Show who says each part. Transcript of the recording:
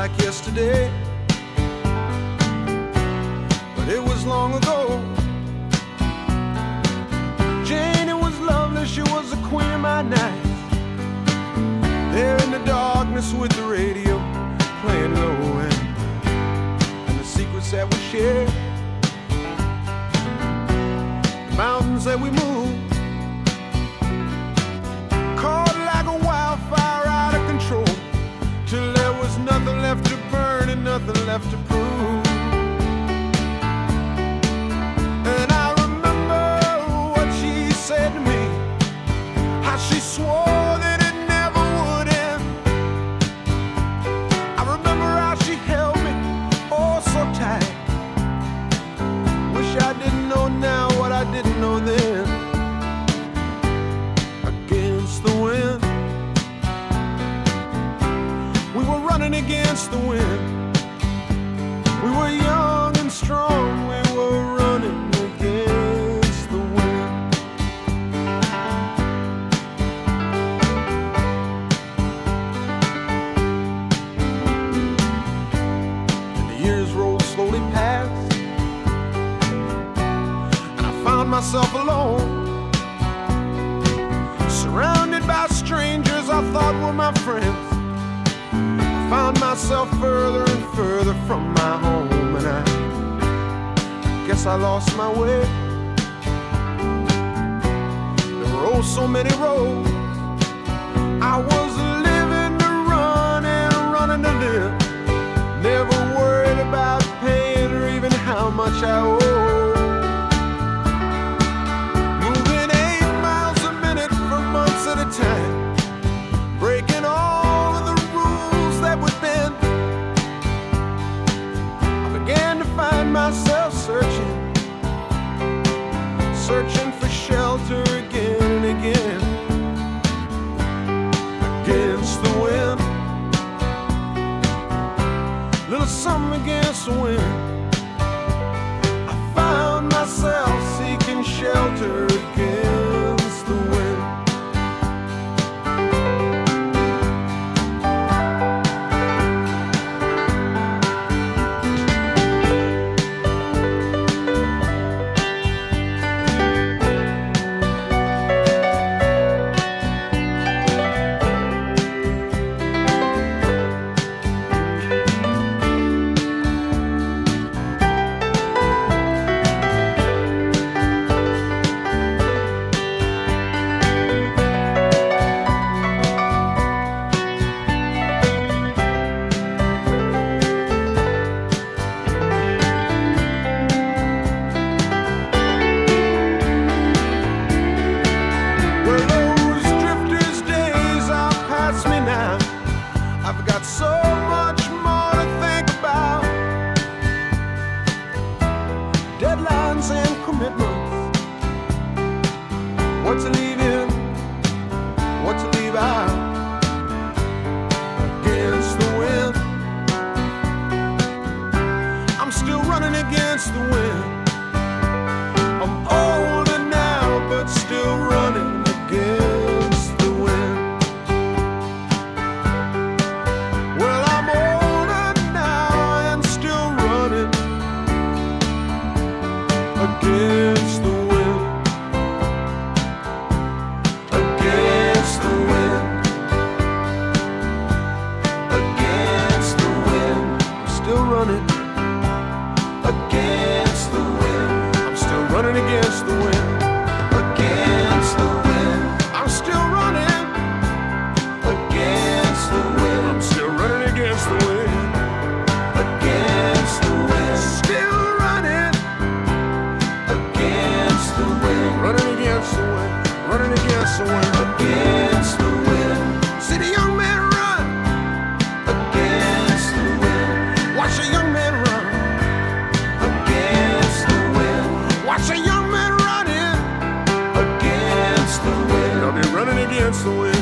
Speaker 1: like yesterday, but it was long ago. Jane, it was lovely, she was the queen of my night. There in the darkness with the radio playing low and the secrets that we shared, the mountains that we moved, caught like a wildfire out of control, till there was nothing left to burn and nothing left to prove. And I remember what she said to me, how she swore that it never would end. I remember how she held me oh so tight. Wish I didn't know now what I didn't know then. Against the wind, we were running against the wind. We were young and strong, we were running against the wind. And the years rolled slowly past, and I found myself alone, surrounded by strangers I thought were my friends. I found myself further and further from my home, and I guess I lost my way. There were oh so many roads. I was living to run and running to live, never worried about paying or even how much I owe. Moving 8 miles a minute for months at a time, breaking all of the rules that would bend. I began to find myself searching for shelter again and again. Against the wind, little something against the wind. I found myself seeking shelter against the wind. What to leave in, what to leave out. Against the wind, I'm still running against the wind. I'm older now, but still running against the wind. Well, I'm older now and still running against the wind. Running against the wind, against the wind. I'm still running against the wind. I'm still running against the wind, against the wind. Still running against the wind, running against the wind, running against the wind, against the wind. See the young man run against the wind. Watch a young man run against the wind. Watch a young man running against the wind. I'll be running against the wind.